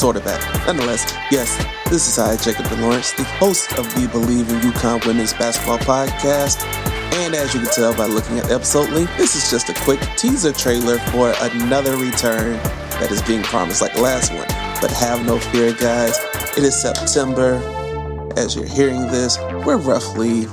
sort of that. Nonetheless, yes, this is I, Jacob DeLawrence, the host of the Believe in UConn Women's Basketball Podcast. And as you can tell by looking at the episode link, this is just a quick teaser trailer for another return that is being promised like the last one. But have no fear, guys. It is September. As you're hearing this, we're roughly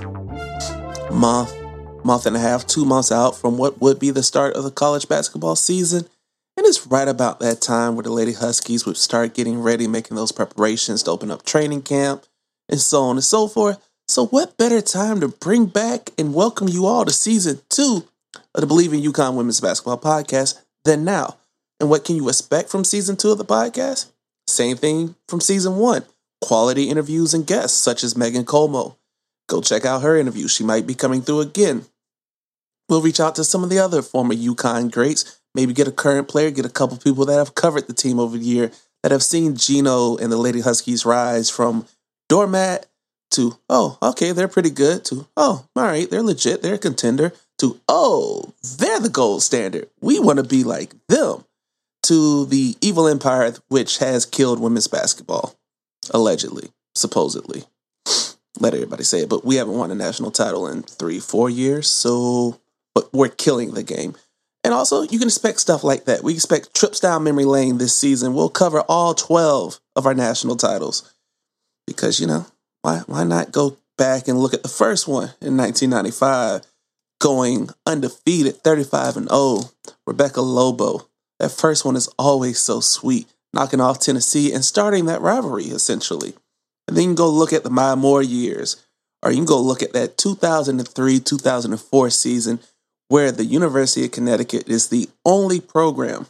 month and a half, 2 months out from what would be the start of the college basketball season. And it's right about that time where the Lady Huskies would start getting ready, making those preparations to open up training camp, and so on and so forth. So what better time to bring back and welcome you all to Season 2 of the Believe in UConn Women's Basketball Podcast than now? And what can you expect from Season 2 of the podcast? Same thing from Season 1. Quality interviews and guests, such as Megan Colmo. Go check out her interview. She might be coming through again. We'll reach out to some of the other former UConn greats, maybe get a current player, get a couple people that have covered the team over the year, that have seen Gino and the Lady Huskies rise from doormat to, oh, okay, they're pretty good, to, oh, all right, they're legit, they're a contender, to, oh, they're the gold standard. We want to be like them, to the evil empire which has killed women's basketball, allegedly, supposedly. Let everybody say it, but we haven't won a national title in 3-4 years, so, but we're killing the game. And also, you can expect stuff like that. We expect trips down memory lane this season. We'll cover all 12 of our national titles. Because, you know, why not go back and look at the first one in 1995, going undefeated, 35-0, Rebecca Lobo. That first one is always so sweet, knocking off Tennessee and starting that rivalry, essentially. And then you can go look at the Maya Moore years, or you can go look at that 2003-2004 season, where the University of Connecticut is the only program,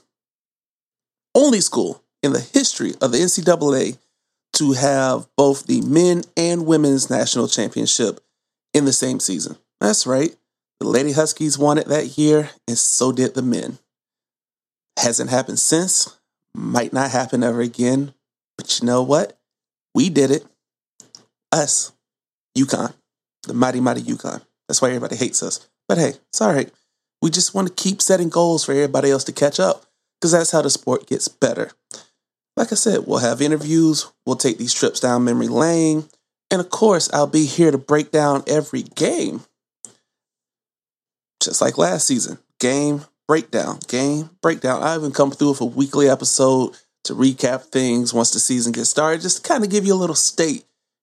only school in the history of the NCAA to have both the men and women's national championship in the same season. That's right. The Lady Huskies won it that year, and so did the men. Hasn't happened since. Might not happen ever again. But you know what? We did it. Us. UConn. The mighty, mighty UConn. That's why everybody hates us. But hey, it's all right. We just want to keep setting goals for everybody else to catch up, because that's how the sport gets better. Like I said, we'll have interviews. We'll take these trips down memory lane. And of course, I'll be here to break down every game. Just like last season. Game breakdown. Game breakdown. I even come through with a weekly episode to recap things once the season gets started. Just to kind of give you a little state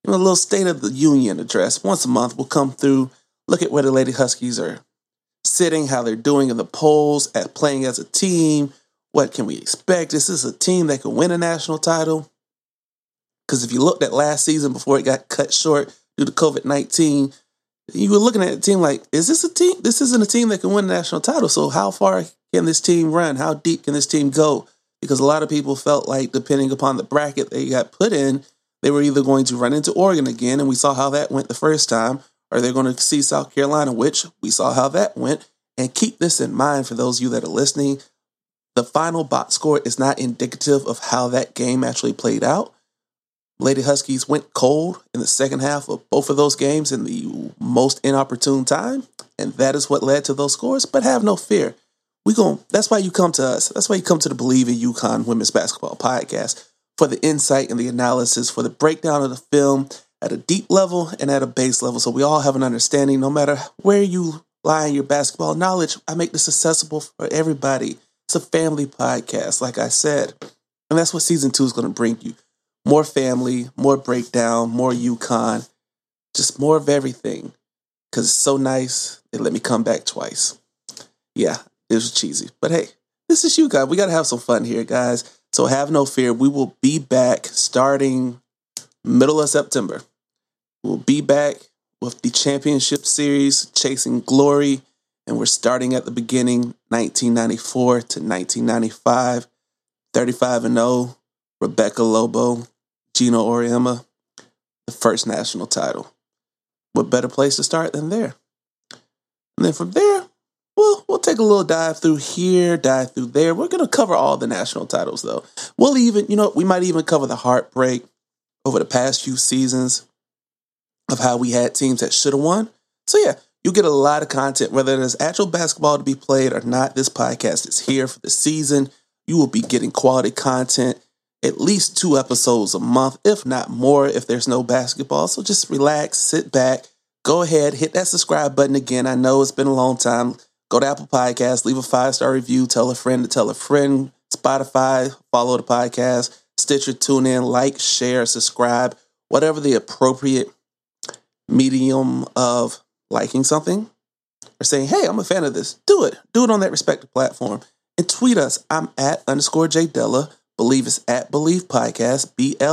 of the union address. Once a month, we'll come through, look at where the Lady Huskies are sitting, how they're doing in the polls, at playing as a team. What can we expect? Is this a team that can win a national title? Because if you looked at last season before it got cut short due to COVID-19, you were looking at a team like, is this a team? This isn't a team that can win a national title. So how far can this team run? How deep can this team go? Because a lot of people felt like, depending upon the bracket they got put in, they were either going to run into Oregon again, and we saw how that went the first time, or they're going to see South Carolina, which we saw how that went. And keep this in mind for those of you that are listening. The final box score is not indicative of how that game actually played out. Lady Huskies went cold in the second half of both of those games in the most inopportune time, and that is what led to those scores. But have no fear. That's why you come to us. That's why you come to the Believe in UConn Women's Basketball Podcast, for the insight and the analysis, for the breakdown of the film at a deep level and at a base level, so we all have an understanding. No matter where you lie in your basketball knowledge, I make this accessible for everybody. It's a family podcast, like I said. And that's what Season 2 is going to bring you. More family, more breakdown, more UConn, just more of everything. Because it's so nice, they let me come back twice. Yeah, it was cheesy. But hey, this is UConn. We got to have some fun here, guys. So have no fear. We will be back starting middle of September. We'll be back with the championship series, Chasing Glory. And we're starting at the beginning, 1994 to 1995. 35-0, Rebecca Lobo, Gino Auriemma, the first national title. What better place to start than there? And then from there, we'll take a little dive through here, dive through there. We're going to cover all the national titles, though. We might even cover the heartbreak over the past few seasons of how we had teams that should have won. So yeah, you'll get a lot of content, whether there's actual basketball to be played or not. This podcast is here for the season. You will be getting quality content. at least 2 episodes a month, if not more, if there's no basketball. So just relax, sit back, go ahead, hit that subscribe button again. I know it's been a long time. Go to Apple Podcasts, leave a 5-star review, tell a friend to tell a friend, Spotify, follow the podcast, Stitcher, tune in, like, share, subscribe, whatever the appropriate medium of liking something or saying, hey, I'm a fan of this. Do it. Do it on that respective platform. And tweet us. I'm @_JDella. Believe it's @Believe Podcast,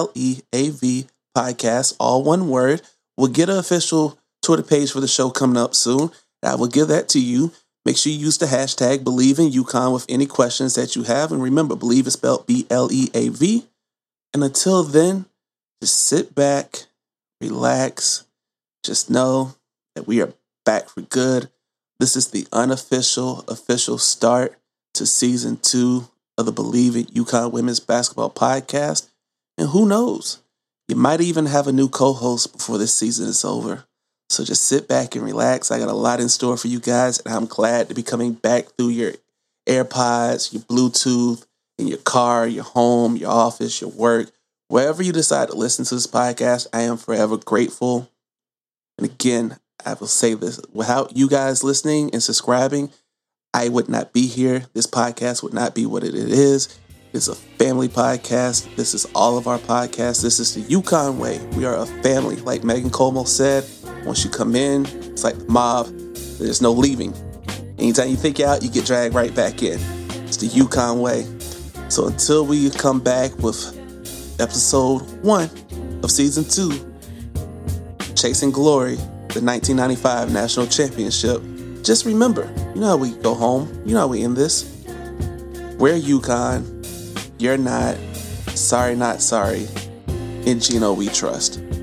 BLEAV Podcast, all one word. We'll get an official Twitter page for the show coming up soon. I will give that to you. Make sure you use the hashtag Believe in UConn with any questions that you have. And remember, Believe is spelled BLEAV. And until then, just sit back, relax. Just know that we are back for good. This is the unofficial, official start to season 2 of the Believe in UConn Women's Basketball Podcast. And who knows, you might even have a new co-host before this season is over. So just sit back and relax. I got a lot in store for you guys, and I'm glad to be coming back through your AirPods, your Bluetooth, in your car, your home, your office, your work. Wherever you decide to listen to this podcast, I am forever grateful. And again, I will say this, without you guys listening and subscribing, I would not be here. This podcast would not be what it is. It's a family podcast. This is all of our podcasts. This is the UConn way. We are a family. Like Megan Como said, once you come in, it's like the mob. There's no leaving. Anytime you think you're out, you get dragged right back in. It's the UConn way. So until we come back with episode 1 of season 2, Chasing Glory, the 1995 National Championship, just remember, you know how we go home. You know how we end this. We're UConn. You're not. Sorry, not sorry. In Gino we trust.